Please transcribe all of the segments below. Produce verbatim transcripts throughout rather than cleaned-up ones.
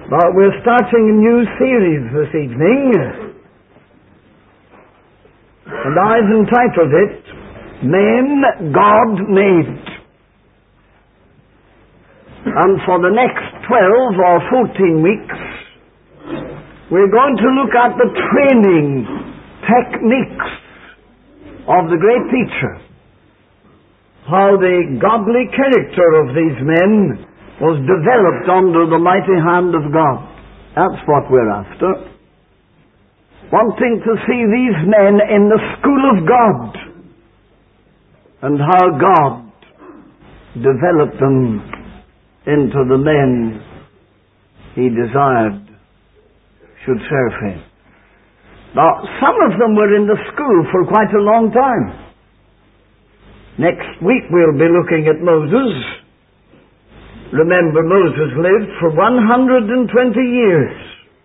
But we're starting a new series this evening, and I've entitled it, Men God Made. And for the next twelve or fourteen weeks, we're going to look at the training techniques of the great teacher. How the godly character of these men was developed under the mighty hand of God. That's what we're after. Wanting to see these men in the school of God, and how God developed them into the men He desired should serve Him. Now, some of them were in the school for quite a long time. Next week we'll be looking at Moses. Remember, Moses lived for one hundred twenty years.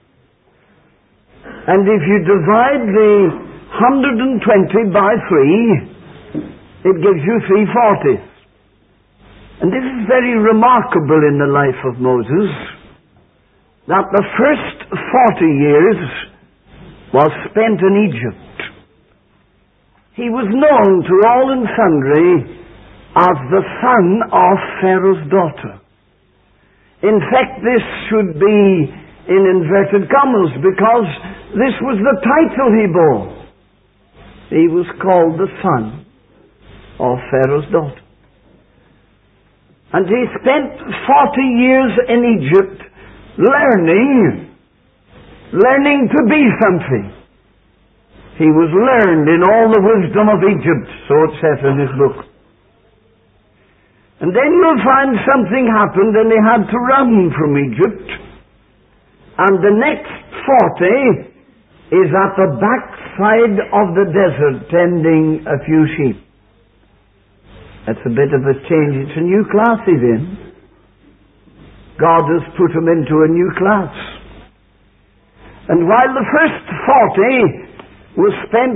And if you divide the one hundred twenty by three, it gives you three hundred forty. And this is very remarkable in the life of Moses, that the first forty years was spent in Egypt. He was known to all and sundry as the son of Pharaoh's daughter. In fact, this should be in inverted commas, because this was the title he bore. He was called the son of Pharaoh's daughter. And he spent forty years in Egypt learning, learning to be something. He was learned in all the wisdom of Egypt, so it says in his book. And then you'll find something happened and he had to run from Egypt. And the next forty is at the backside of the desert tending a few sheep. That's a bit of a change. It's a new class he's in. God has put him into a new class. And while the first forty was spent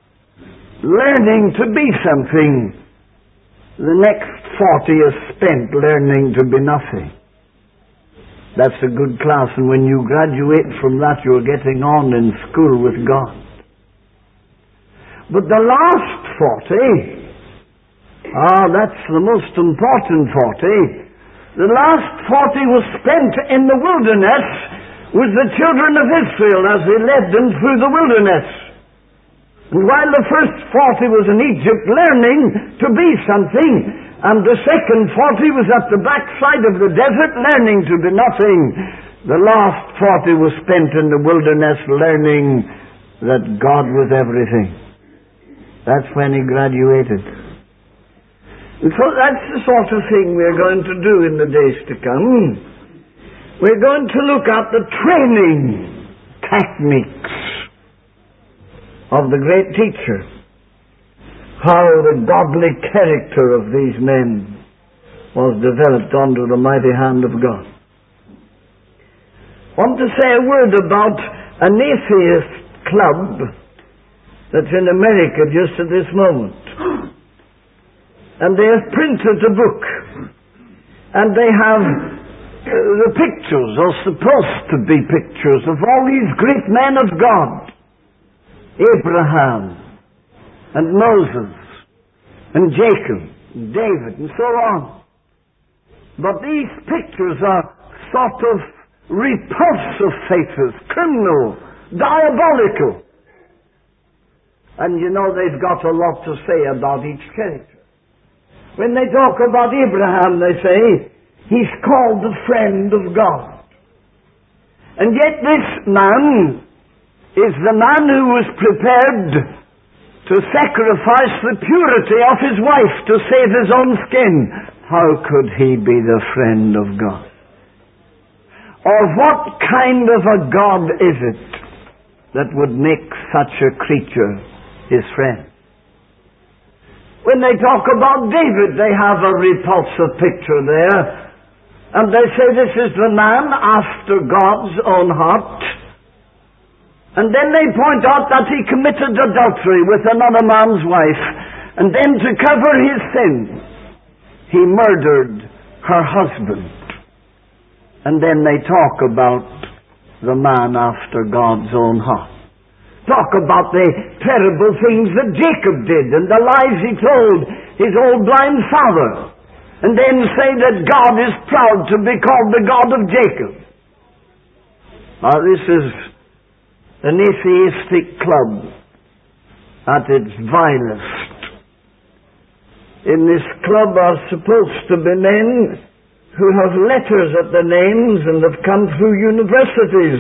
learning to be something, the next forty is spent learning to be nothing. That's a good class, and when you graduate from that, you're getting on in school with God. But the last forty, ah, that's the most important forty. The last forty was spent in the wilderness with the children of Israel as He led them through the wilderness. And while the first forty was in Egypt learning to be something, and the second forty was at the backside of the desert learning to be nothing, the last forty was spent in the wilderness learning that God was everything. That's when he graduated. And so that's the sort of thing we're going to do in the days to come. We're going to look at the training techniques of the great teacher, how the godly character of these men was developed under the mighty hand of God. I want to say a word about an atheist club that's in America just at this moment. And they have printed a book, and they have uh, the pictures, or supposed to be pictures, of all these great men of God. Abraham, and Moses, and Jacob, and David, and so on. But these pictures are sort of repulsive faces, criminal, diabolical. And you know, they've got a lot to say about each character. When they talk about Abraham, they say, he's called the friend of God. And yet this man is the man who was prepared to sacrifice the purity of his wife to save his own skin. How could he be the friend of God? Or what kind of a God is it that would make such a creature his friend? When they talk about David, they have a repulsive picture there. And they say this is the man after God's own heart. And then they point out that he committed adultery with another man's wife. And then to cover his sin, he murdered her husband. And then they talk about the man after God's own heart. Talk about the terrible things that Jacob did and the lies he told his old blind father. And then say that God is proud to be called the God of Jacob. Now this is an atheistic club at its vilest. In this club are supposed to be men who have letters at their names and have come through universities,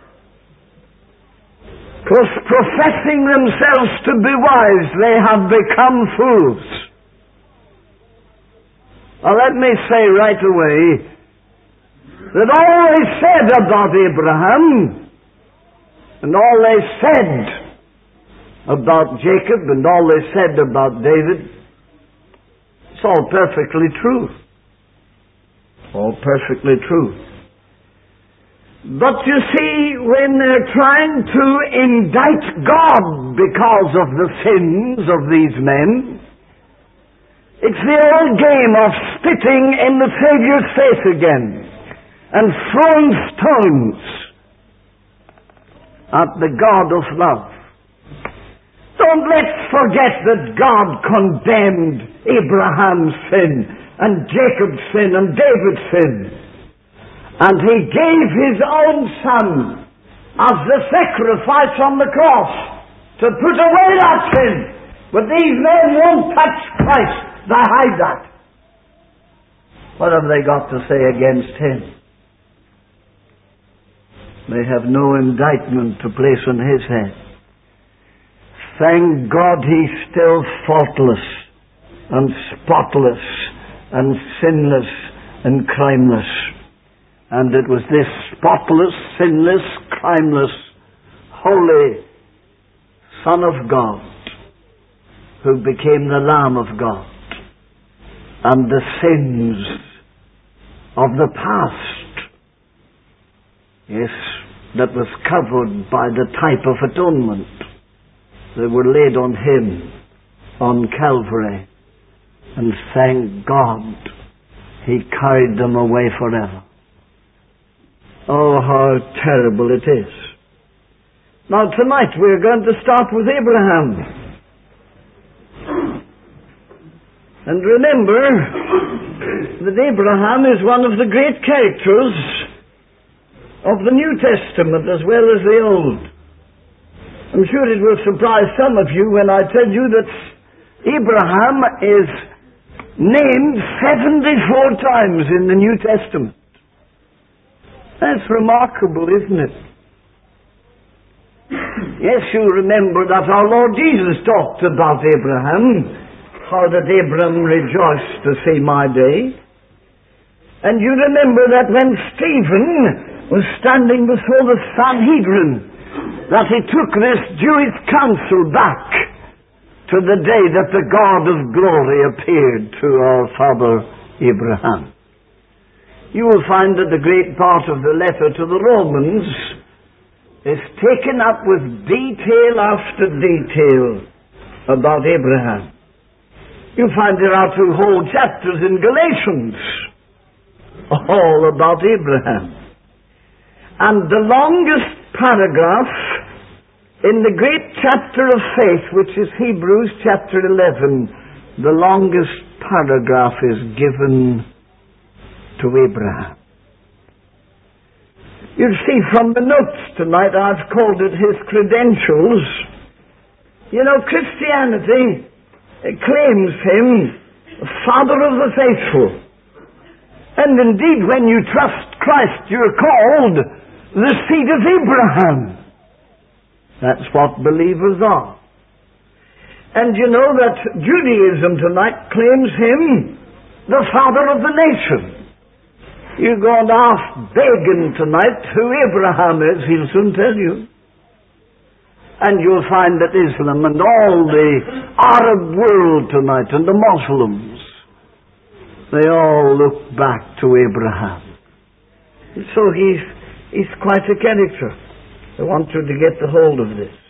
because professing themselves to be wise, they have become fools. Now let me say right away that all they said about Abraham and all they said about Jacob and all they said about David, it's all perfectly true. All perfectly true. But you see, when they're trying to indict God because of the sins of these men, it's the old game of spitting in the Savior's face again and throwing stones at the God of love. Don't let's forget that God condemned Abraham's sin and Jacob's sin and David's sin. And He gave His own Son as the sacrifice on the cross to put away that sin. But these men won't touch Christ. They hide that. What have they got to say against Him? They have no indictment to place on His head. Thank God He's still faultless and spotless and sinless and crimeless. And it was this spotless, sinless, crimeless, holy Son of God who became the Lamb of God. And the sins of the past, yes, that was covered by the type of atonement, they were laid on Him on Calvary. And thank God He carried them away forever. Oh, how terrible it is. Now tonight we're going to start with Abraham. And remember that Abraham is one of the great characters of the New Testament as well as the Old. I'm sure it will surprise some of you when I tell you that Abraham is named seventy-four times in the New Testament. That's remarkable, isn't it? Yes, you remember that our Lord Jesus talked about Abraham, how that Abraham rejoiced to see my day. And you remember that when Stephen was standing before the Sanhedrin, that he took this Jewish council back to the day that the God of glory appeared to our father Abraham. You will find that the great part of the letter to the Romans is taken up with detail after detail about Abraham. You find there are two whole chapters in Galatians all about Abraham. And the longest paragraph in the great chapter of faith, which is Hebrews chapter eleven, the longest paragraph is given to Abraham. You see, from the notes tonight, I've called it his credentials. You know, Christianity claims him Father of the faithful. And indeed, when you trust Christ, you're called the seed of Abraham. That's what believers are. And you know that Judaism tonight claims him the father of the nation. You go and ask Begin tonight who Abraham is, he'll soon tell you. And you'll find that Islam and all the Arab world tonight and the Muslims, they all look back to Abraham. So he's, he's quite a character. I want you to get the hold of this.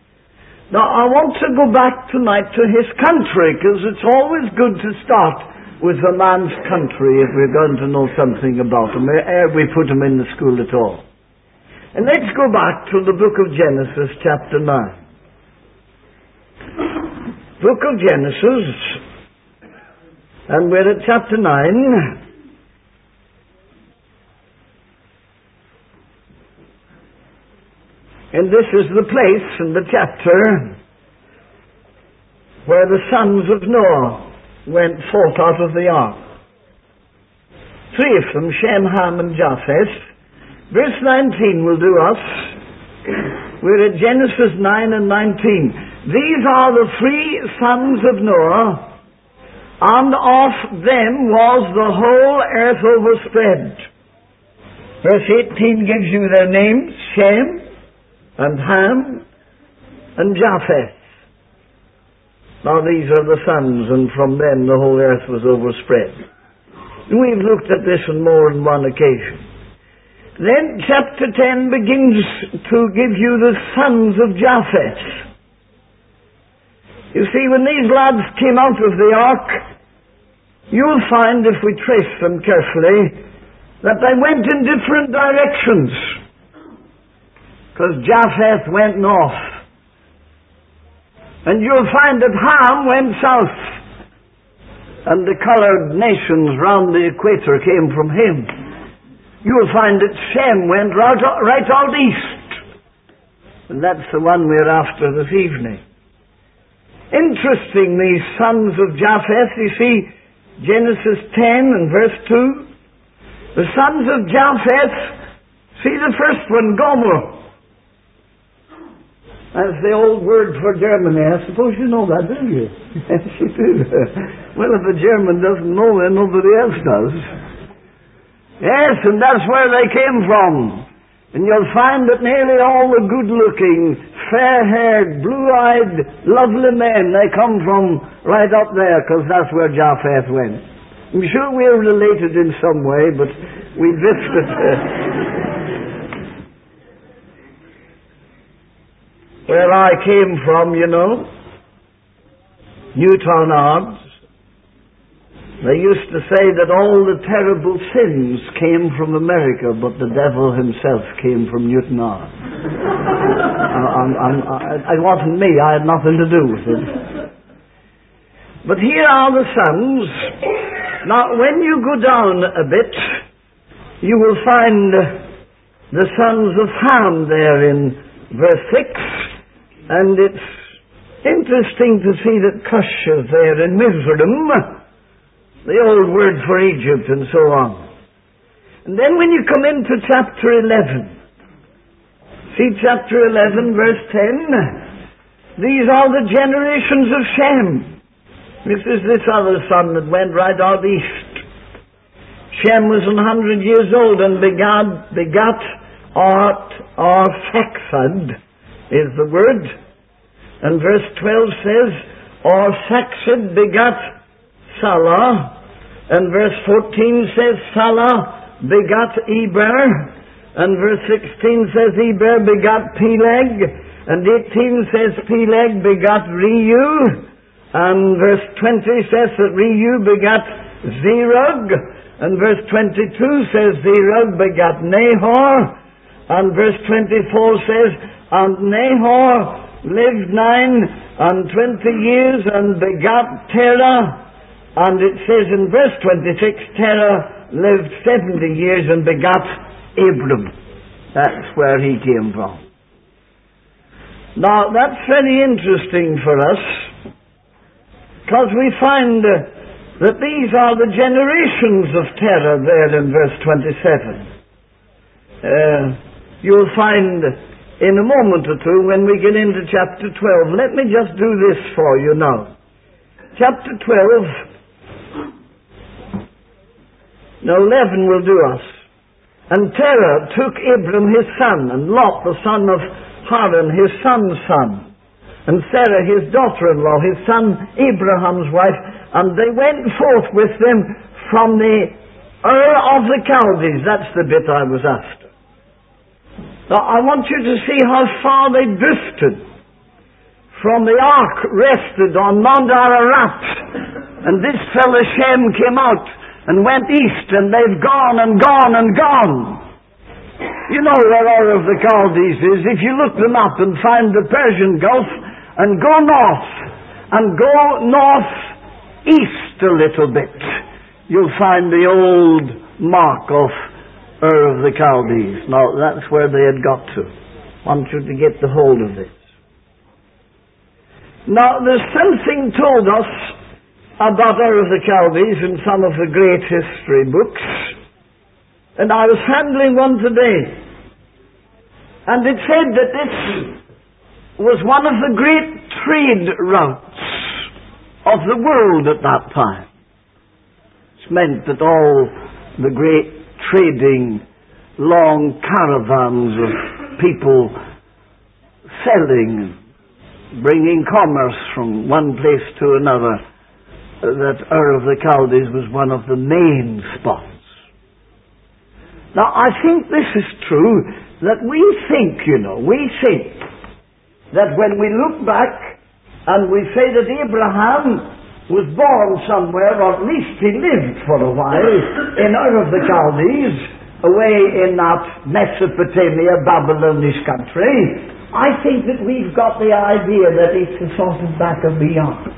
Now I want to go back tonight to his country, because it's always good to start was a man's country if we're going to know something about him, ere we put him in the school at all. And let's go back to the book of Genesis, chapter nine. Book of Genesis, and we're at chapter nine. And this is the place in the chapter where the sons of Noah went forth out of the ark. Three of them, Shem, Ham, and Japheth. Verse nineteen will do us. We're at Genesis nine and nineteen. These are the three sons of Noah, and of them was the whole earth overspread. Verse eighteen gives you their names, Shem, and Ham, and Japheth. Now these are the sons, and from them the whole earth was overspread. We've looked at this on more than one occasion. Then chapter ten begins to give you the sons of Japheth. You see, when these lads came out of the ark, you'll find, if we trace them carefully, that they went in different directions. Because Japheth went north. And you'll find that Ham went south. And the coloured nations round the equator came from him. You'll find that Shem went right, right out east. And that's the one we're after this evening. Interesting, these sons of Japheth, you see, Genesis ten and verse two. The sons of Japheth, see the first one, Gomer. That's the old word for Germany. I suppose you know that, do you? Yes, you do. Well, if a German doesn't know, then nobody else does. Yes, and that's where they came from. And you'll find that nearly all the good-looking, fair-haired, blue-eyed, lovely men, they come from right up there, because that's where Japheth went. I'm sure we're related in some way, but we drifted. Where I came from, you know, Newtownards, they used to say that all the terrible sins came from America, but the devil himself came from Newtownards. It wasn't me, I had nothing to do with it. But here are the sons. Now, when you go down a bit, you will find the sons of Ham there in verse six. And it's interesting to see that Cush is there in Mizraim, the old word for Egypt and so on. And then when you come into chapter eleven, see chapter eleven, verse ten, these are the generations of Shem. This is this other son that went right out east. Shem was one hundred years old and begat, begat Art, Arphaxad, is the word. And verse twelve says, Arphaxad begat Salah. And verse fourteen says, Salah begat Eber. And verse sixteen says, Eber begat Peleg. And eighteen says, Peleg begat Reu. And verse twenty says that Reu begat Zerug. And verse twenty-two says, Zerug begat Nahor. And verse twenty-four says, and Nahor lived nine and twenty years and begat Terah. And it says in verse twenty-six, Terah lived seventy years and begat Abram. That's where he came from. Now, that's very interesting for us, because we find uh, that these are the generations of Terah there in verse twenty-seven. Uh, you'll find in a moment or two when we get into chapter twelve. Let me just do this for you now. Chapter twelve, now eleven will do us. And Terah took Abram his son, and Lot the son of Haran his son's son, and Sarah his daughter-in-law, his son Abraham's wife, and they went forth with them from the Ur of the Chaldees. That's the bit I was after. Now I want you to see how far they drifted from the ark rested on Mount Ararat, and this fellow Shem came out and went east, and they've gone and gone and gone. You know where Ur of the Chaldees is. If you look them up and find the Persian Gulf and go north, and go north-east a little bit, you'll find the old mark of Ur of the Chaldees. Now, that's where they had got to. I want you to get the hold of this. Now, there's something told us about Ur of the Chaldees in some of the great history books, and I was handling one today, and it said that this was one of the great trade routes of the world at that time. It meant that all the great trading, long caravans of people selling, bringing commerce from one place to another, that Ur of the Chaldees was one of the main spots. Now, I think this is true, that we think, you know, we think that when we look back and we say that Abraham was born somewhere, or at least he lived for a while, in Ur of the Chaldees, away in that Mesopotamia, Babylonish country, I think that we've got the idea that it's a sort of back and beyond.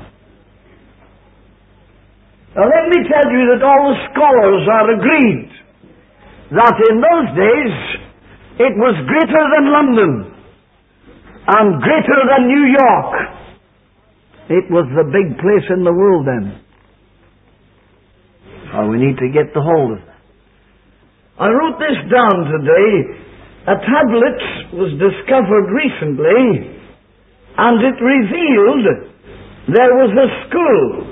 Now let me tell you that all the scholars are agreed that in those days it was greater than London and greater than New York. It was the big place in the world then. Oh, we need to get the hold of that. I wrote this down today. A tablet was discovered recently, and it revealed there was a school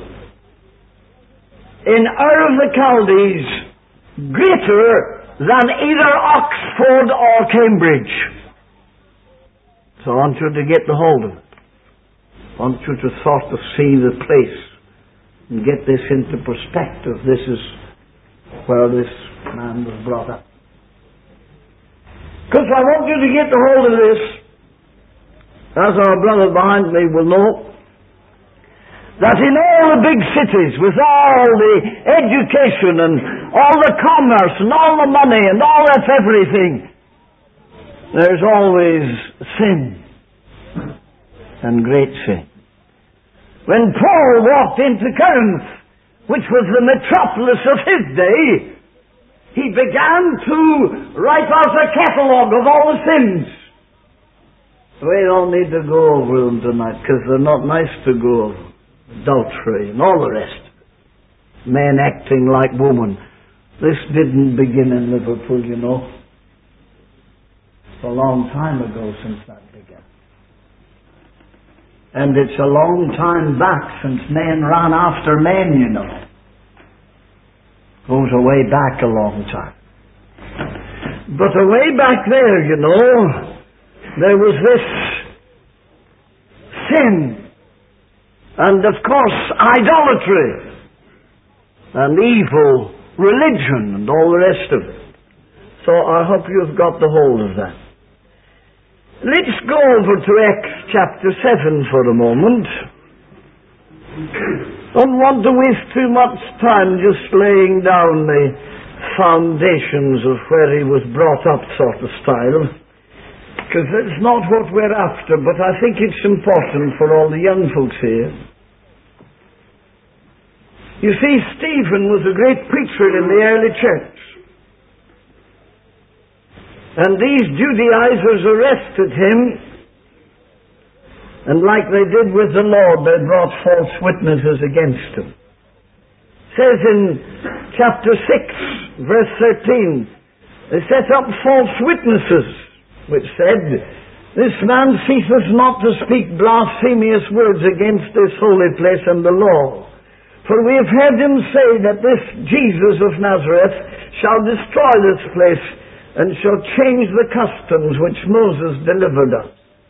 in Ur of the Chaldees greater than either Oxford or Cambridge. So I want you to get the hold of it. I want you to sort of see the place and get this into perspective. This is where this man was brought up. Because I want you to get the hold of this, as our brother behind me will know, that in all the big cities, with all the education and all the commerce and all the money and all that everything, there's always sin, and great sin. When Paul walked into Corinth, which was the metropolis of his day, he began to write out a catalogue of all the sins. We don't need to go over them tonight, because they're not nice to go over. Adultery and all the rest. Men acting like women. This didn't begin in Liverpool, you know. It's a long time ago since that began. And it's a long time back since men ran after men, you know. Goes away back a long time. But away back there, you know, there was this sin. And of course, idolatry. And evil religion and all the rest of it. So I hope you've got the hold of that. Let's go over to Acts chapter seven for a moment. Don't want to waste too much time just laying down the foundations of where he was brought up sort of style, because that's not what we're after, but I think it's important for all the young folks here. You see, Stephen was a great preacher in the early church. And these Judaizers arrested him, and like they did with the Lord, they brought false witnesses against him. It says in chapter six, verse thirteen, they set up false witnesses, which said, "This man ceases not to speak blasphemous words against this holy place and the law. For we have heard him say that this Jesus of Nazareth shall destroy this place and shall change the customs which Moses delivered us."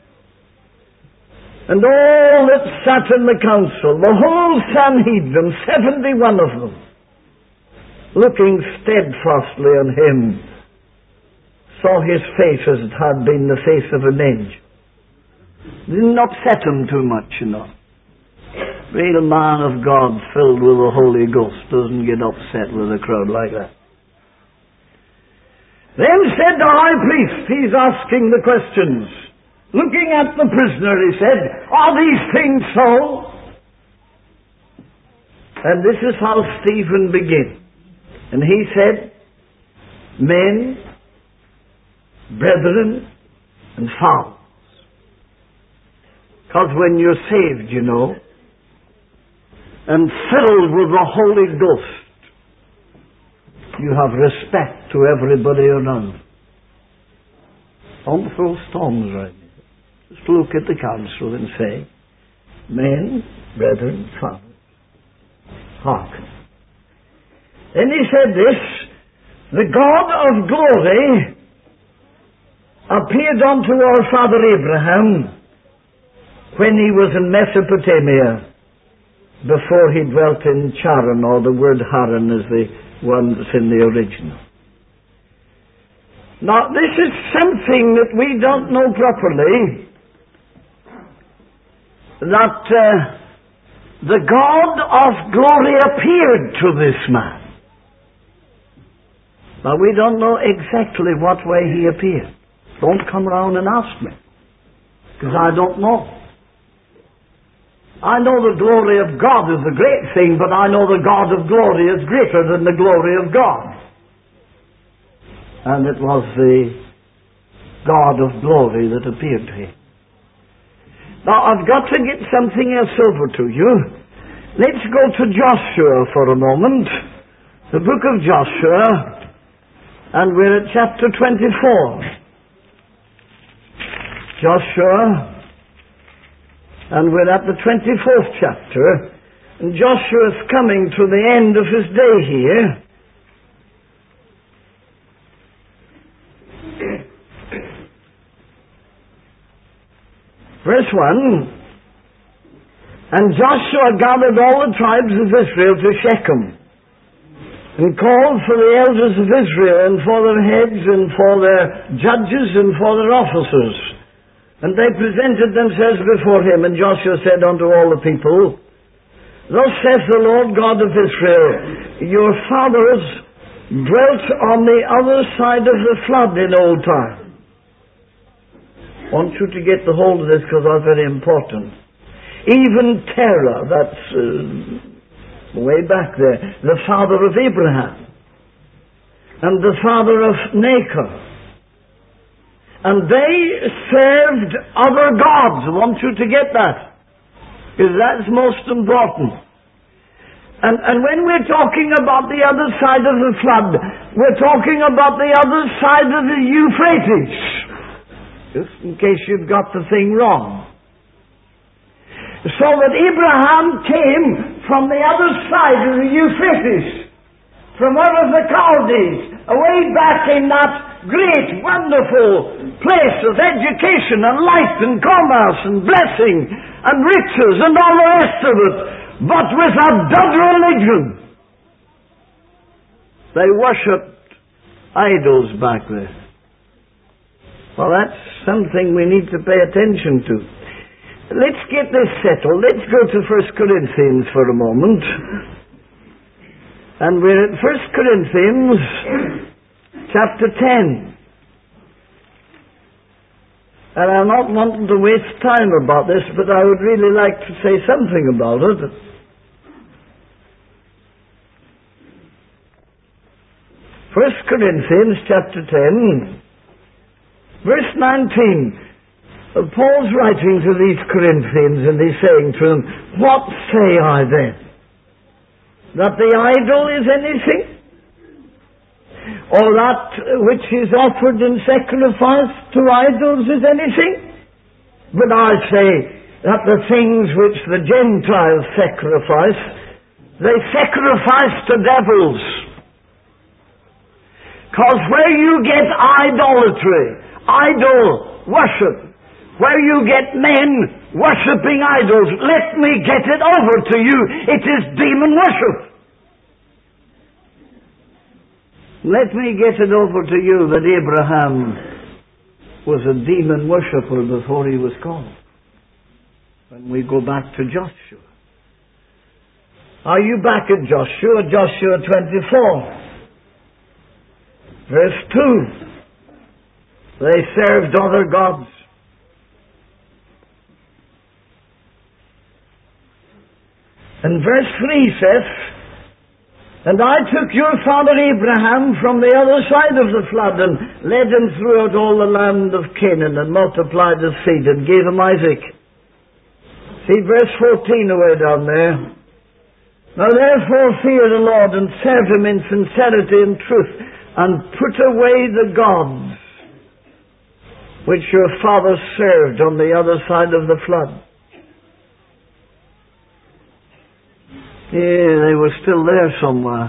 And all that sat in the council, the whole Sanhedrin, seventy-one of them, looking steadfastly on him, saw his face as it had been the face of an angel. Didn't upset him too much, you know. Real man of God filled with the Holy Ghost doesn't get upset with a crowd like that. Then said the high priest, he's asking the questions. Looking at the prisoner, he said, are these things so? And this is how Stephen begins. And he said, men, brethren, and fathers. Because when you're saved, you know, and filled with the Holy Ghost, you have respect to everybody around. Don't throw stones right now. Just look at the council and say, men, brethren, fathers, hearken. Then he said this, the God of glory appeared unto our father Abraham when he was in Mesopotamia, before he dwelt in Charan, or the word Haran is the one that's in the original. Now, this is something that we don't know properly, that uh, the God of glory appeared to this man. Now, we don't know exactly what way he appeared. Don't come round and ask me, because I don't know. I know the glory of God is a great thing, but I know the God of glory is greater than the glory of God. And it was the God of glory that appeared to him. Now, I've got to get something else over to you. Let's go to Joshua for a moment. The book of Joshua, and we're at chapter twenty-four. Joshua, and we're at the twenty-fourth chapter, and Joshua's coming to the end of his day here. Verse one, and Joshua gathered all the tribes of Israel to Shechem, and called for the elders of Israel, and for their heads, and for their judges, and for their officers. And they presented themselves before him, and Joshua said unto all the people, thus saith the Lord God of Israel, your fathers dwelt on the other side of the flood in old time. I want you to get the hold of this, because that's very important. Even Terah, that's uh, way back there, the father of Abraham, and the father of Nahor. And they served other gods. I want you to get that, because that's most important. And, and when we're talking about the other side of the flood, we're talking about the other side of the Euphrates. Just in case you've got the thing wrong. So that Abraham came from the other side of the Euphrates, from out of the Chaldees, away back in that great, wonderful place of education and light and commerce and blessing and riches and all the rest of it, but with a dead religion. They worshipped idols back there. Well, that's something we need to pay attention to. Let's get this settled. Let's go to First Corinthians for a moment. And we're at First Corinthians chapter ten. And I'm not wanting to waste time about this, but I would really like to say something about it. First Corinthians chapter ten, verse nineteen. Paul's writing to these Corinthians, and he's saying to them, what say I then? That the idol is anything? Or that which is offered in sacrifice to idols is anything? But I say that the things which the Gentiles sacrifice, they sacrifice to devils. Because where you get idolatry, idol worship, where you get men worshipping idols, let me get it over to you. It is demon worship. Let me get it over to you that Abraham was a demon worshipper before he was called. when we go back to Joshua. Are you back at Joshua? Joshua twenty-four. Verse two. They served other gods. And verse three says, and I took your father Abraham from the other side of the flood and led him throughout all the land of Canaan and multiplied his seed and gave him Isaac. See verse fourteen away down there. Now therefore fear the Lord and serve him in sincerity and truth and put away the gods which your fathers served on the other side of the flood. Yeah, they were still there somewhere.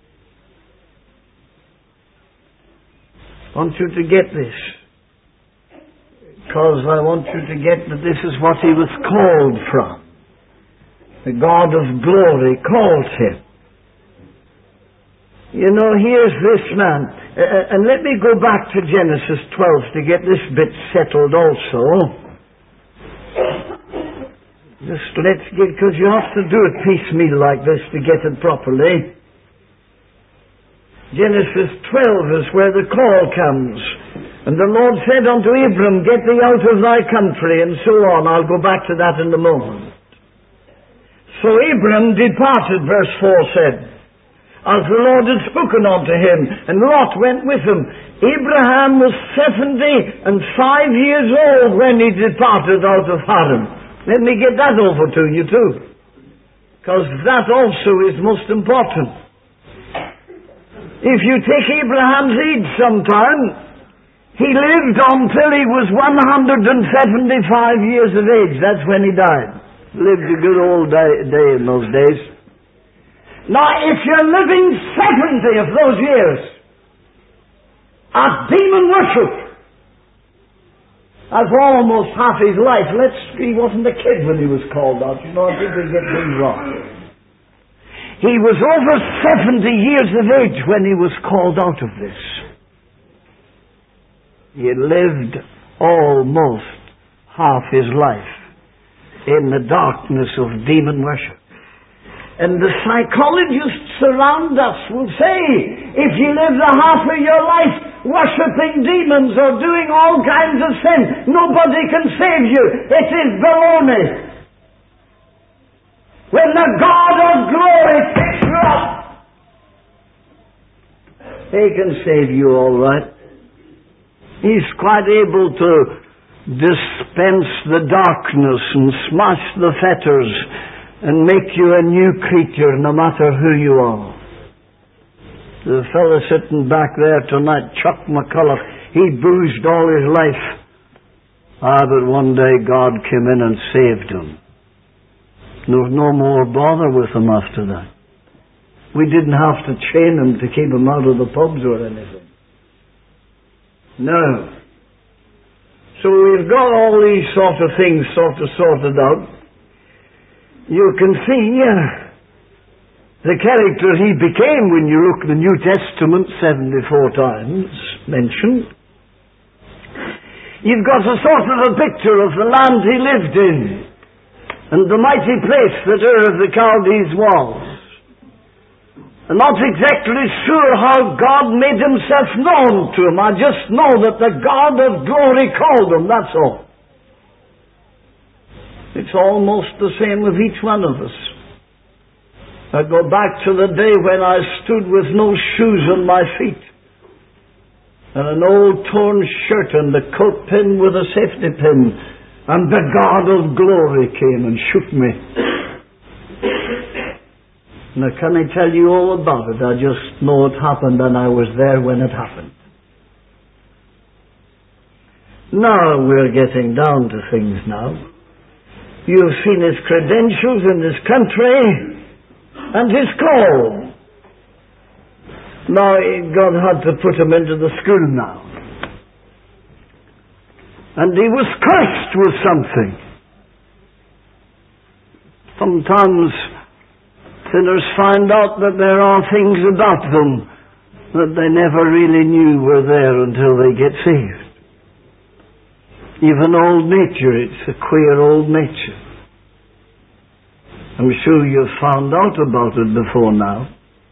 I want you to get this, because I want you to get that this is what he was called from. The God of glory called him. You know, here's this man. Uh, and let me go back to Genesis twelve to get this bit settled also. Just let's get, because you have to do it piecemeal like this to get it properly. Genesis twelve is where the call comes. And the Lord said unto Abram, get thee out of thy country, and so on. I'll go back to that in a moment. So Abram departed, verse four said, as the Lord had spoken unto him, and Lot went with him. Abraham was seventy and five years old when he departed out of Haran. Let me get that over to you too, because that also is most important. If you take Abraham's age sometime, he lived until he was one hundred seventy-five years of age. That's when he died. Lived a good old day, day in those days. Now, if you're living seventy of those years of demon worship, that's almost half his life. Let's, he wasn't a kid when he was called out. You know, I think we get things wrong. He was over seventy years of age when he was called out of this. He had lived almost half his life in the darkness of demon worship. And the psychologists around us will say, if you live the half of your life worshipping demons or doing all kinds of sin, nobody can save you. It is baloney. When the God of glory picks you up, He can save you all right. He's quite able to dispense the darkness and smash the fetters and make you a new creature no matter who you are. The fellow sitting back there tonight, Chuck McCullough, he boozed all his life. Ah, but one day God came in and saved him. There was no more bother with him after that. We didn't have to chain him to keep him out of the pubs or anything. No. So we've got all these sort of things sort of sorted out. You can see uh, the character he became when you look at the New Testament seventy-four times mentioned. You've got a sort of a picture of the land he lived in and the mighty place that Ur of the Chaldees was. I'm not exactly sure how God made himself known to him. I just know that the God of glory called him, that's all. It's almost the same with each one of us. I go back to the day when I stood with no shoes on my feet and an old torn shirt and a coat pin with a safety pin, and the God of glory came and shook me. Now, can I tell you all about it? I just know it happened and I was there when it happened. Now we're getting down to things now. You've seen his credentials in this country and his call. Now God had to put him into the school now. And he was cursed with something. Sometimes sinners find out that there are things about them that they never really knew were there until they get saved. Even old nature, it's a queer old nature. I'm sure you've found out about it before now.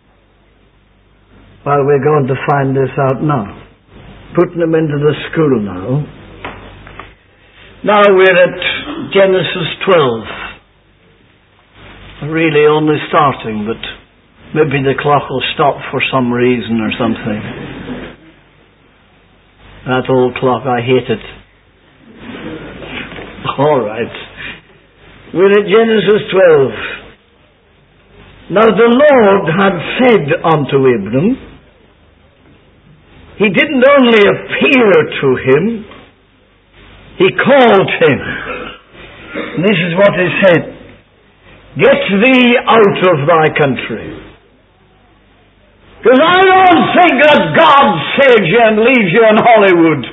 Well, we're going to find this out now. Putting them into the school now. Now we're at Genesis twelve. Really only starting, but maybe the clock will stop for some reason or something. That old clock, I hate it. All right. We're at Genesis twelve. Now the Lord had said unto Abram, He didn't only appear to him, He called him. And this is what He said. Get thee out of thy country. Because I don't think that God saves you and leaves you in Hollywood.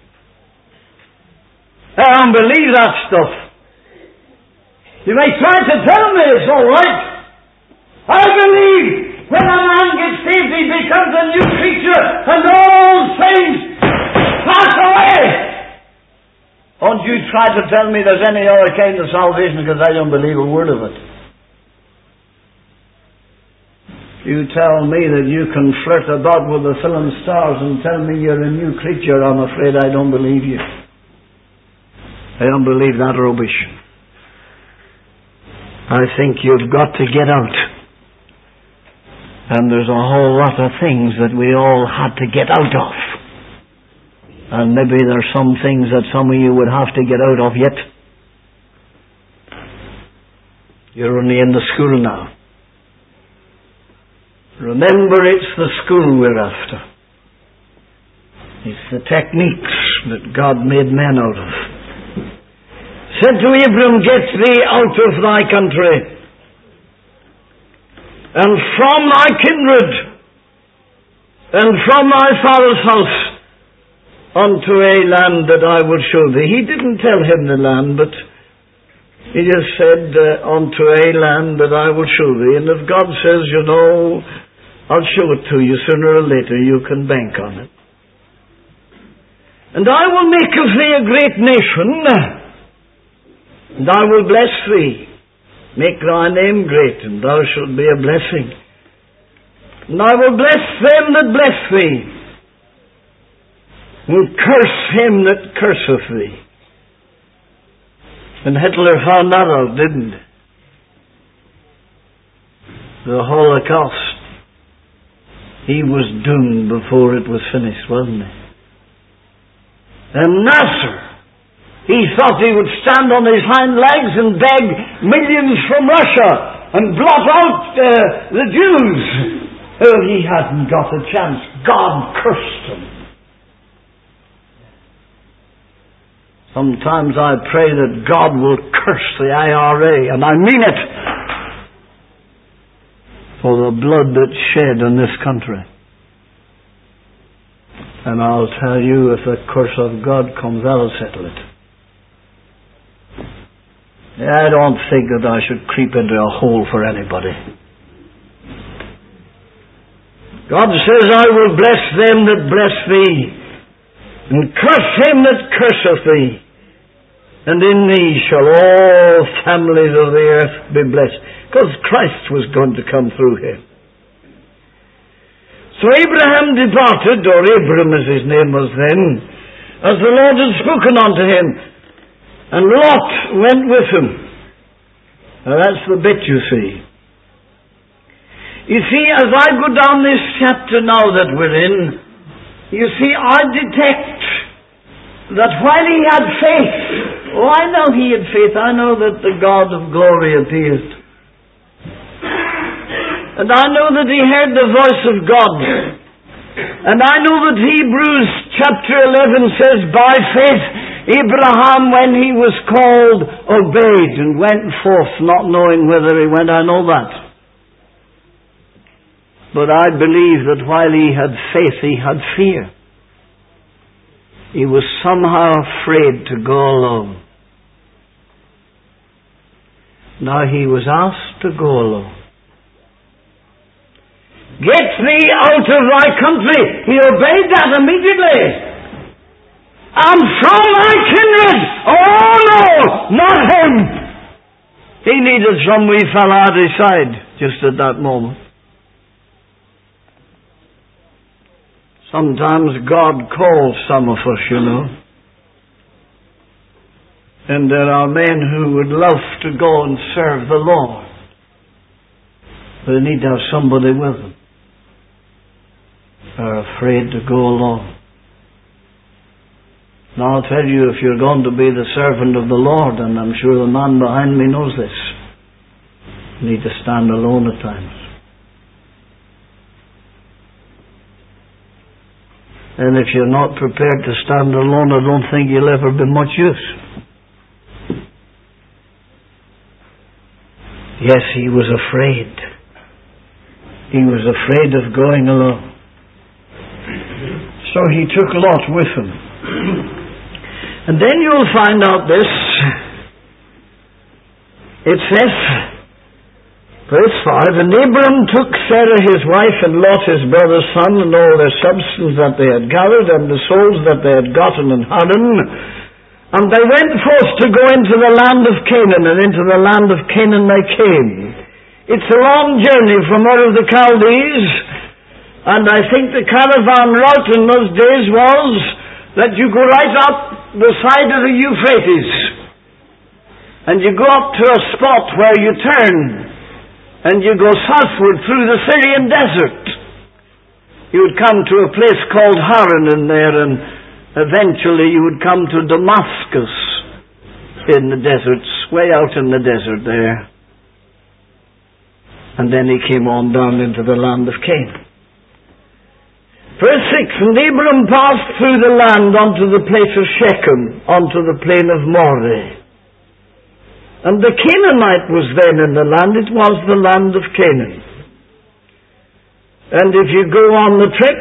I don't believe that stuff. You may try to tell me it's all right. I believe when a man gets saved, he becomes a new creature, and all things pass away. Don't you try to tell me there's any other kind of salvation, because I don't believe a word of it. You tell me that you can flirt about with the film stars and tell me you're a new creature, I'm afraid I don't believe you. I don't believe that rubbish. I think you've got to get out. And there's a whole lot of things that we all had to get out of. And maybe there's some things that some of you would have to get out of yet. You're only in the school now. Remember, it's the school we're after. It's the techniques that God made men out of. Said to Abram, get thee out of thy country, and from thy kindred, and from thy father's house, unto a land that I will show thee. He didn't tell him the land, but he just said, uh, unto a land that I will show thee. And if God says, you know, I'll show it to you sooner or later, you can bank on it. And I will make of thee a great nation, and I will bless thee. Make thy name great, and thou shalt be a blessing. And I will bless them that bless thee, and curse him that curseth thee. And Hitler found that out, didn't he? The Holocaust. He was doomed before it was finished, wasn't he? And Nasser, he thought he would stand on his hind legs and beg millions from Russia and blot out uh, the Jews. Oh, he hadn't got a chance. God cursed him. Sometimes I pray that God will curse the I R A, and I mean it, for the blood that's shed in this country. And I'll tell you, if the curse of God comes, that'll settle it. I don't think that I should creep into a hole for anybody. God says, I will bless them that bless thee, and curse him that curseth thee. And in thee shall all families of the earth be blessed. Because Christ was going to come through him. So Abraham departed, or Abram as his name was then, as the Lord had spoken unto him. And Lot went with him. Now that's the bit, you see. You see, as I go down this chapter now that we're in, you see, I detect that while he had faith, oh, I know he had faith, I know that the God of glory appeared. And I know that he heard the voice of God. And I know that Hebrews chapter eleven says, by faith Abraham, when he was called, obeyed and went forth, not knowing whither he went. I know that. But I believe that while he had faith, he had fear. He was somehow afraid to go alone. Now he was asked to go alone. Get thee out of thy country. He obeyed that immediately. And from thy kindred. Oh no, not him. He needed some wee fella at his side just at that moment. Sometimes God calls some of us, you know. And there are men who would love to go and serve the Lord. But they need to have somebody with them. They're afraid to go alone. Now I'll tell you, if you're going to be the servant of the Lord, and I'm sure the man behind me knows this, you need to stand alone at times. And if you're not prepared to stand alone, I don't think you'll ever be much use. Yes, he was afraid. He was afraid of going alone. So he took Lot with him. And then you'll find out this. It says, verse five, and Abram took Sarah his wife and Lot his brother's son and all their substance that they had gathered and the souls that they had gotten in Haran, and they went forth to go into the land of Canaan, and into the land of Canaan they came. It's a long journey from Ur of the Chaldees, and I think the caravan route in those days was that you go right up the side of the Euphrates, and you go up to a spot where you turn, and you go southward through the Syrian desert. You would come to a place called Haran in there, and eventually you would come to Damascus in the deserts, way out in the desert there. And then he came on down into the land of Canaan. Verse six, and Abram passed through the land unto the place of Shechem, unto the plain of Moreh. And the Canaanite was then in the land, it was the land of Canaan. And if you go on the trip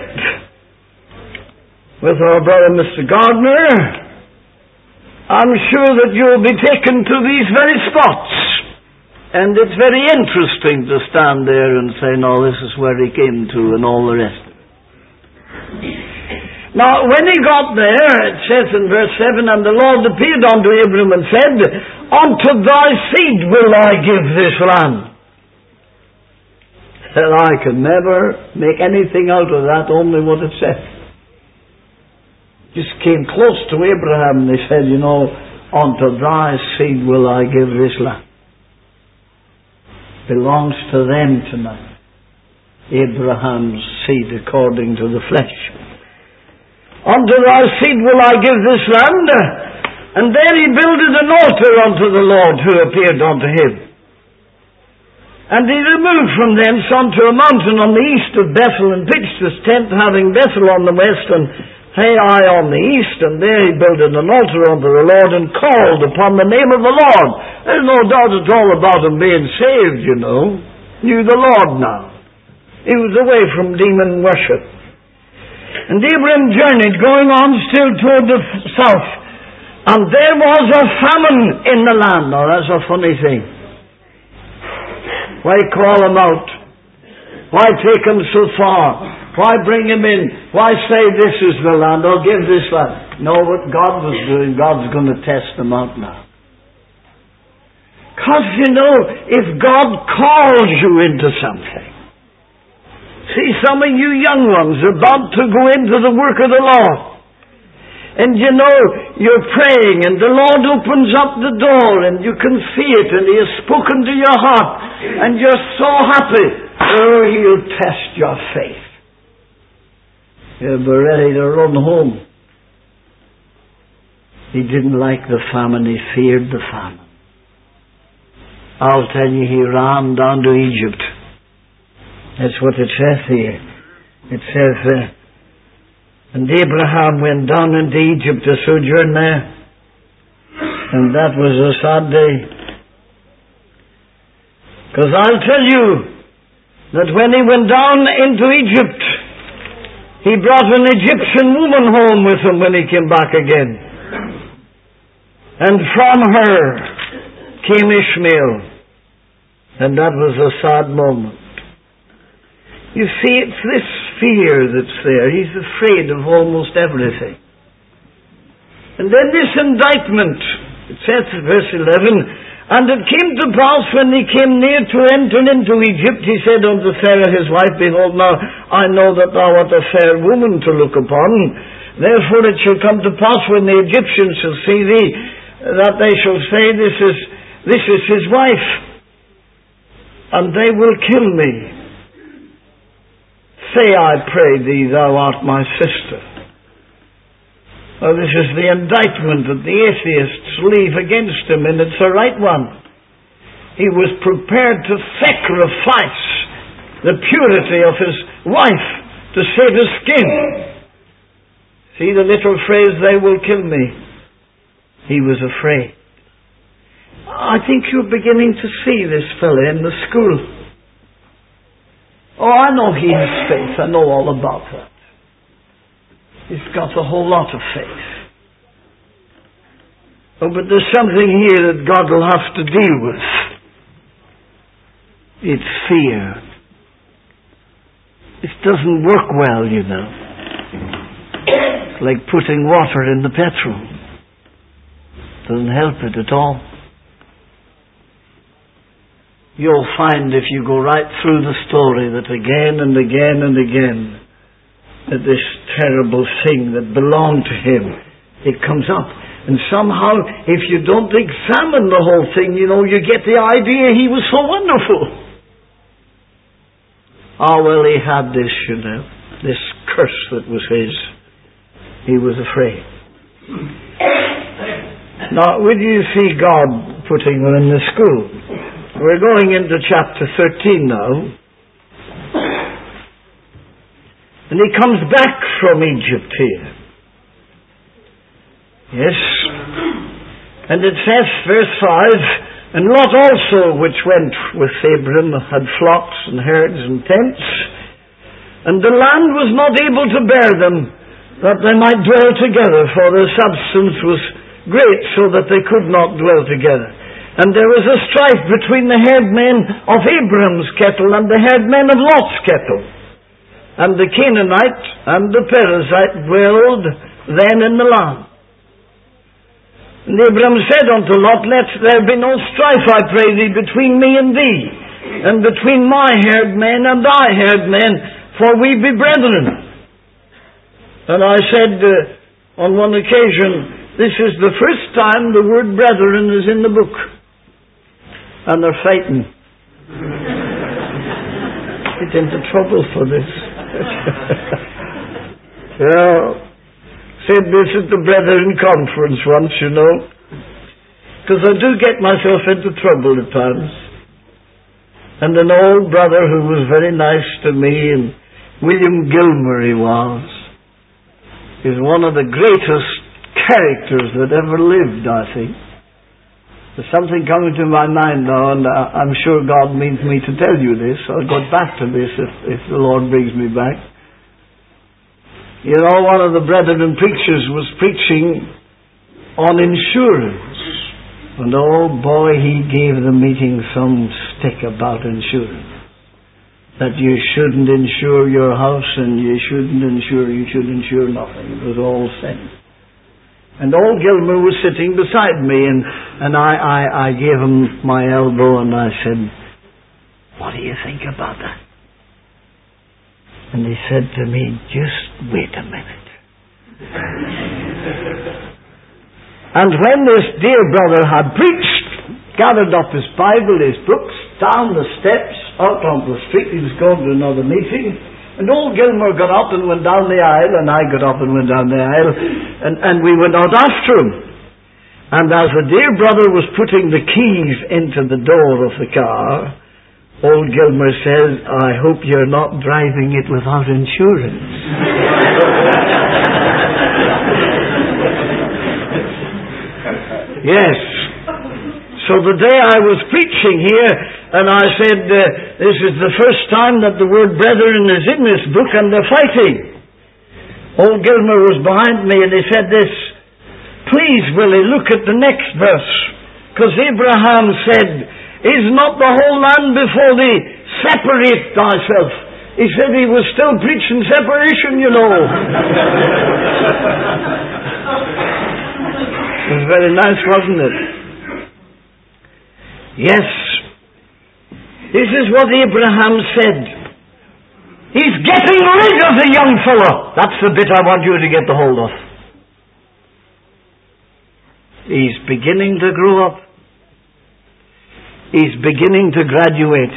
with our brother Mister Gardner, I'm sure that you'll be taken to these very spots. And it's very interesting to stand there and say, no, this is where he came to, and all the rest of it. Now, when he got there, it says in verse seven, and the Lord appeared unto Abram and said, unto thy seed will I give this land. And I can never make anything out of that, only what it says. Just came close to Abraham and they said, you know, unto thy seed will I give this land. Belongs to them tonight. Abraham's seed according to the flesh. Unto thy seed will I give this land. And there he builded an altar unto the Lord who appeared unto him. And he removed from thence unto a mountain on the east of Bethel, and pitched his tent, having Bethel on the west and Hai on the east. And there he builded an altar unto the Lord, and called upon the name of the Lord. There's no doubt at all about him being saved, you know. Knew the Lord now. He was away from demon worship. And Abram journeyed, going on still toward the south. And there was a famine in the land. Now that's a funny thing. Why call him out? Why take him so far? Why bring him in? Why say this is the land, or give this land? No, what God was doing, God's going to test them out now. Because, you know, if God calls you into something, see, some of you young ones are about to go into the work of the Lord. And you know, you're praying and the Lord opens up the door and you can see it and He has spoken to your heart and you're so happy. Oh, He'll test your faith. You'll be ready to run home. He didn't like the famine, he feared the famine. I'll tell you, he ran down to Egypt. That's what it says here. It says, uh, and Abraham went down into Egypt to sojourn there. And that was a sad day. Because I'll tell you that when he went down into Egypt, he brought an Egyptian woman home with him when he came back again. And from her came Ishmael. And that was a sad moment. You see, it's this fear that's there. He's afraid of almost everything. And then this indictment. It says in verse eleven, And it came to pass, when he came near to enter into Egypt, he said unto Pharaoh his wife, Behold, now I know that thou art a fair woman to look upon. Therefore it shall come to pass, when the Egyptians shall see thee, that they shall say, This is, this is his wife, and they will kill me. Say, I pray thee, thou art my sister. Oh, this is the indictment that the atheists leave against him, and it's the right one. He was prepared to sacrifice the purity of his wife to save his skin. See the little phrase, they will kill me. He was afraid. I think you're beginning to see this fella in the school. Oh, I know he has faith. I know all about that. He's got a whole lot of faith. Oh, but there's something here that God will have to deal with. It's fear. It doesn't work well, you know. It's like putting water in the petrol. Doesn't help it at all. You'll find, if you go right through the story, that again and again and again, that this terrible thing that belonged to him, it comes up. And somehow, if you don't examine the whole thing, you know, you get the idea he was so wonderful. Ah, well, he had this, you know, this curse that was his. He was afraid. Now, would you see God putting him in the school? We're going into chapter thirteen now. And he comes back from Egypt here. Yes. And it says, verse five, And Lot also, which went with Abram, had flocks and herds and tents. And the land was not able to bear them, that they might dwell together, for their substance was great, so that they could not dwell together. And there was a strife between the herdmen of Abram's cattle and the herdmen of Lot's cattle. And the Canaanite and the Perizzite dwelled then in the land. And Abram said unto Lot, Let there be no strife, I pray thee, between me and thee, and between my herdmen and thy herdmen, for we be brethren. And I said uh, on one occasion, this is the first time the word brethren is in the book. And they're fighting. Get into trouble for this. Yeah. Said this at the Brethren Conference once, you know. Because I do get myself into trouble at times. And an old brother who was very nice to me, and William Gilmer he was, is one of the greatest characters that ever lived, I think. There's something coming to my mind now, and I'm sure God means me to tell you this. I'll go back to this if, if the Lord brings me back. You know, one of the brethren preachers was preaching on insurance. And oh boy, he gave the meeting some stick about insurance. That you shouldn't insure your house, and you shouldn't insure, you should insure nothing. It was all sense. And old Gilmer was sitting beside me, and, and I, I, I gave him my elbow, and I said, What do you think about that? And he said to me, Just wait a minute. And when this dear brother had preached, gathered up his Bible, his books, down the steps, out on the street, he was going to another meeting, and old Gilmer got up and went down the aisle, and I got up and went down the aisle, and, and we went out after him. And as the dear brother was putting the keys into the door of the car, old Gilmer says, I hope you're not driving it without insurance. Yes. So the day I was preaching here, and I said, uh, this is the first time that the word brethren is in this book, and they're fighting. Old Gilmer was behind me, and he said this, Please, Willie, look at the next verse. Because Abraham said, Is not the whole land before thee? Separate thyself. He said he was still preaching separation, you know. It was very nice, wasn't it? Yes. This is what Abraham said. He's getting rid of the young fellow. That's the bit I want you to get the hold of. He's beginning to grow up. He's beginning to graduate.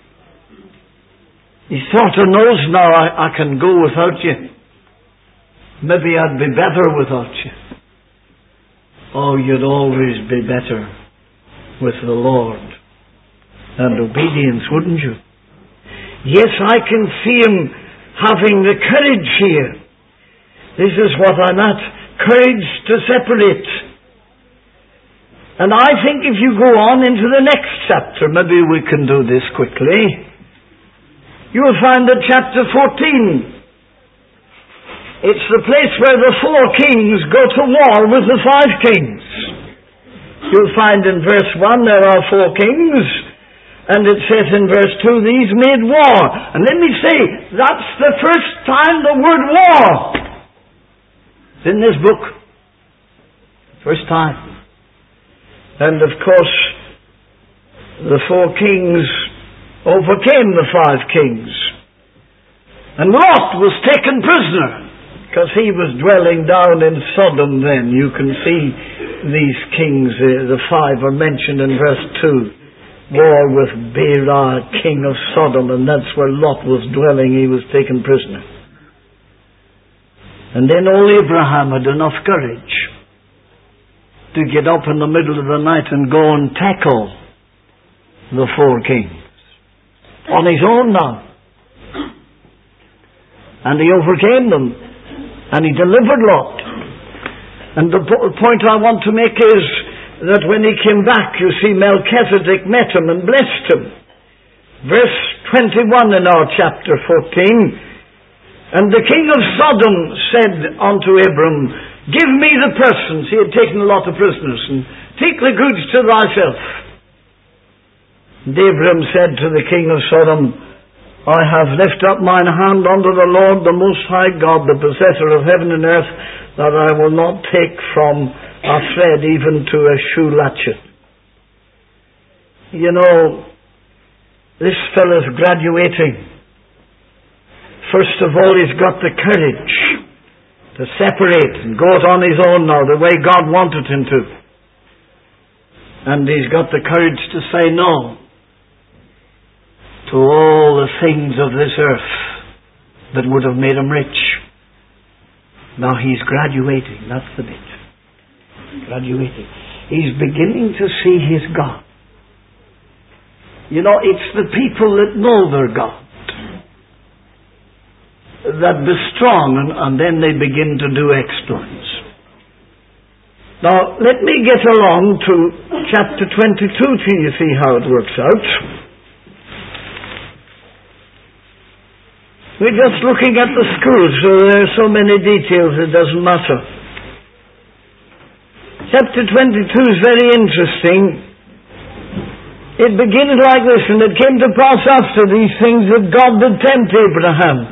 He sort of knows now, I, I can go without you. Maybe I'd be better without you. Oh, you'd always be better with the Lord and obedience, wouldn't you? Yes, I can see him having the courage here. This is what I'm at. Courage to separate. And I think if you go on into the next chapter, maybe we can do this quickly, you'll find that chapter fourteen, it's the place where the four kings go to war with the five kings. You'll find in verse one there are four kings, and it says in verse two, these made war. And let me say, that's the first time the word war is in this book. First time. And of course, the four kings overcame the five kings. And Lot was taken prisoner, because he was dwelling down in Sodom then. You can see these kings, uh, the five are mentioned in verse two. War with Bera, king of Sodom, and that's where Lot was dwelling. He was taken prisoner. And then old Abraham had enough courage to get up in the middle of the night and go and tackle the four kings. On his own now. And he overcame them. And he delivered Lot. And the po- point I want to make is that when he came back, you see, Melchizedek met him and blessed him. Verse twenty-one in our chapter fourteen. And the king of Sodom said unto Abram, give me the persons. He had taken a lot of prisoners. And take the goods to thyself. And Abram said to the king of Sodom, I have lifted up mine hand unto the Lord, the Most High God, the possessor of heaven and earth, that I will not take from a thread even to a shoe latchet. You know, this fellow's graduating. First of all, he's got the courage to separate and go it on his own now, the way God wanted him to. And he's got the courage to say no to all the things of this earth that would have made him rich. Now he's graduating, that's the bit. Graduating. He's beginning to see his God. You know, it's the people that know their God that be strong, and, and then they begin to do exploits. Now, let me get along to chapter twenty-two till you see how it works out. We're just looking at the school, so there are so many details it doesn't matter. Chapter twenty-two is very interesting. It begins like this, and it came to pass after these things that God did tempt Abraham.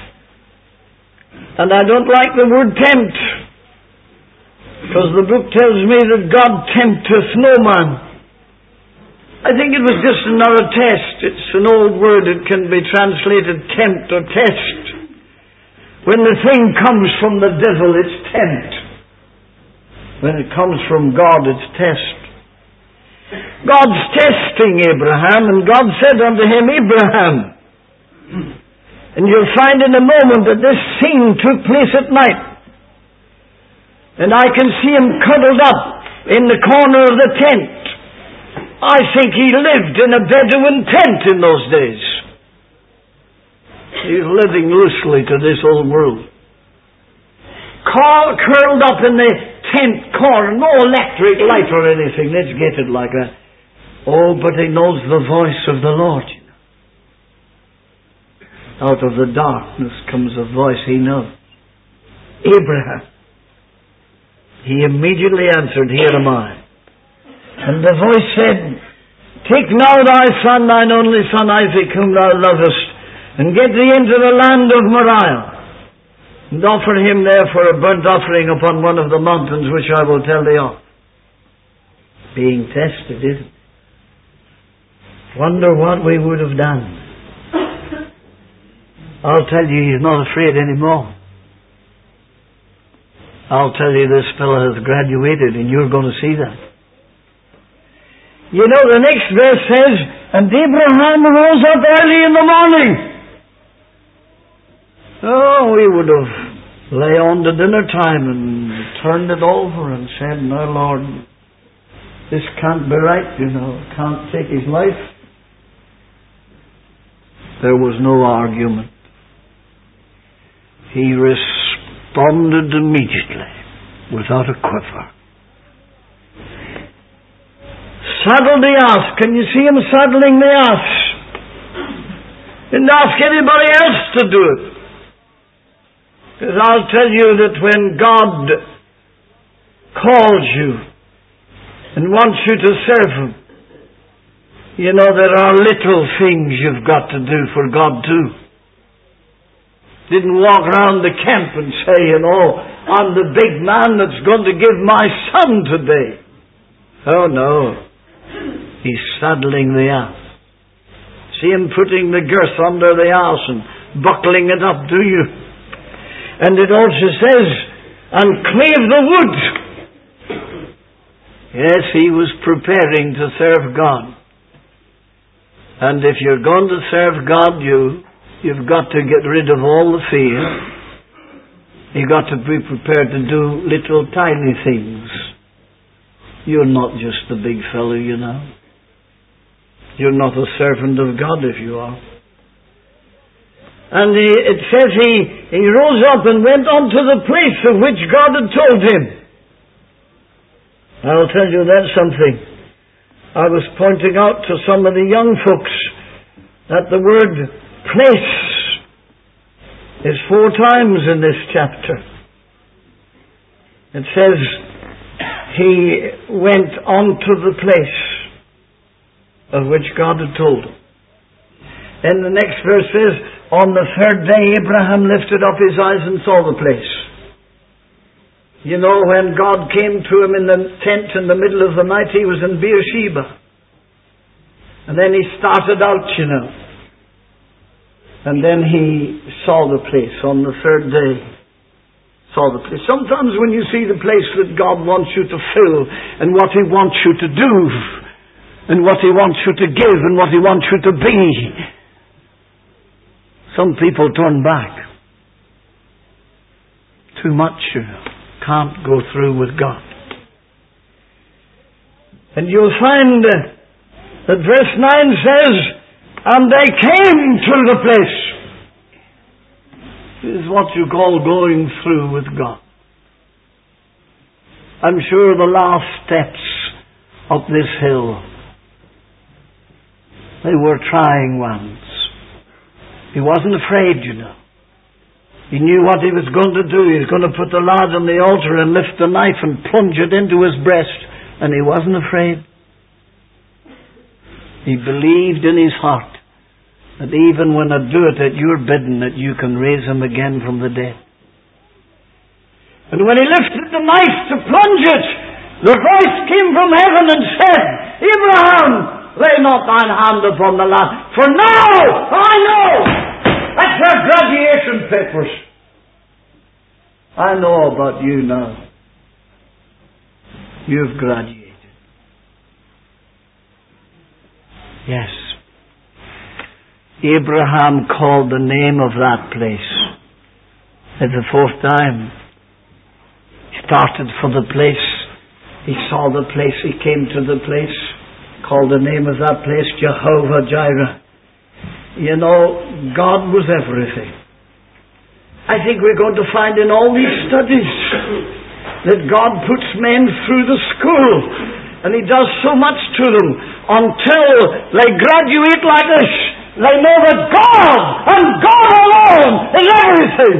And I don't like the word tempt, because the book tells me that God tempteth no man. I think it was just another test. It's an old word. It can be translated tempt or test. When the thing comes from the devil, it's tempt. When it comes from God, it's test. God's testing Abraham, and God said unto him, Abraham. And you'll find in a moment that this scene took place at night. And I can see him cuddled up in the corner of the tent. I think he lived in a Bedouin tent in those days. He's living loosely to this old world. Call, curled up in the tent corner, no electric light or anything. Let's get it like that. Oh, but he knows the voice of the Lord. You know. Out of the darkness comes a voice he knows. Abraham. He immediately answered, Here am I. And the voice said, Take now thy son, thine only son Isaac, whom thou lovest, and get thee into the land of Moriah, and offer him there for a burnt offering upon one of the mountains which I will tell thee of. Being tested, isn't it? Wonder what we would have done. I'll tell you, he's not afraid anymore. I'll tell you, this fellow has graduated, and you're going to see that. You know, the next verse says, and Abraham rose up early in the morning. Oh, he would have lay on to dinner time and turned it over and said, no, Lord, this can't be right, you know, can't take his life. There was no argument. He responded immediately, without a quiver. Saddled the ass. Can you see him saddling the ass? Didn't ask anybody else to do it. Because I'll tell you that when God calls you and wants you to serve Him, you know, there are little things you've got to do for God too. Didn't walk around the camp and say, you know, I'm the big man that's going to give my son today. Oh no. He's saddling the ass. See him putting the girth under the ass and buckling it up, do you? And it also says, and clave the wood. Yes, he was preparing to serve God. And if you're going to serve God, you, you've got to get rid of all the fear. You've got to be prepared to do little tiny things. You're not just the big fellow, you know. You're not a servant of God if you are. And he, it says he, he rose up and went on to the place of which God had told him. I'll tell you that's something. I was pointing out to some of the young folks that the word place is four times in this chapter. It says he went on to the place of which God had told him. Then the next verse says, on the third day Abraham lifted up his eyes and saw the place. You know, when God came to him in the tent in the middle of the night, he was in Beersheba. And then he started out, you know. And then he saw the place on the third day. Saw the place. Sometimes when you see the place that God wants you to fill, and what He wants you to do, and what He wants you to give, and what He wants you to be, some people turn back. Too much, you know. Can't go through with God. And you'll find that verse nine says, and they came to the place. This is what you call going through with God. I'm sure the last steps up this hill, they were trying ones. He wasn't afraid, you know. He knew what he was going to do. He was going to put the lad on the altar and lift the knife and plunge it into his breast. And he wasn't afraid. He believed in his heart that even when I do it at your bidding, that you can raise him again from the dead. And when he lifted the knife to plunge it, the voice came from heaven and said, Abraham, lay not thine hand upon the lad, for now I know. That's your graduation papers. I know about you now. You've graduated. Yes. Abraham called the name of that place. At the fourth time. He started for the place. He saw the place. He came to the place. Called the name of that place Jehovah Jireh. You know, God was everything. I think we're going to find in all these studies that God puts men through the school, and He does so much to them until they graduate like this. They know that God and God alone is everything.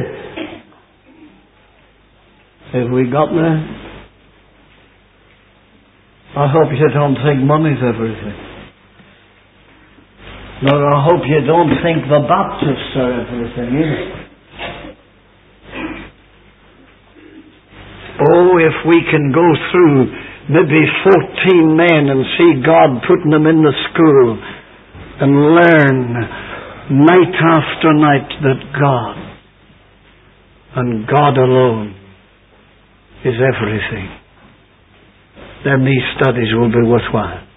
Have we got there? I hope you don't think money's everything. No, I hope you don't think the Baptists are everything either. Oh, if we can go through maybe fourteen men and see God putting them in the school and learn night after night that God and God alone is everything, then these studies will be worthwhile.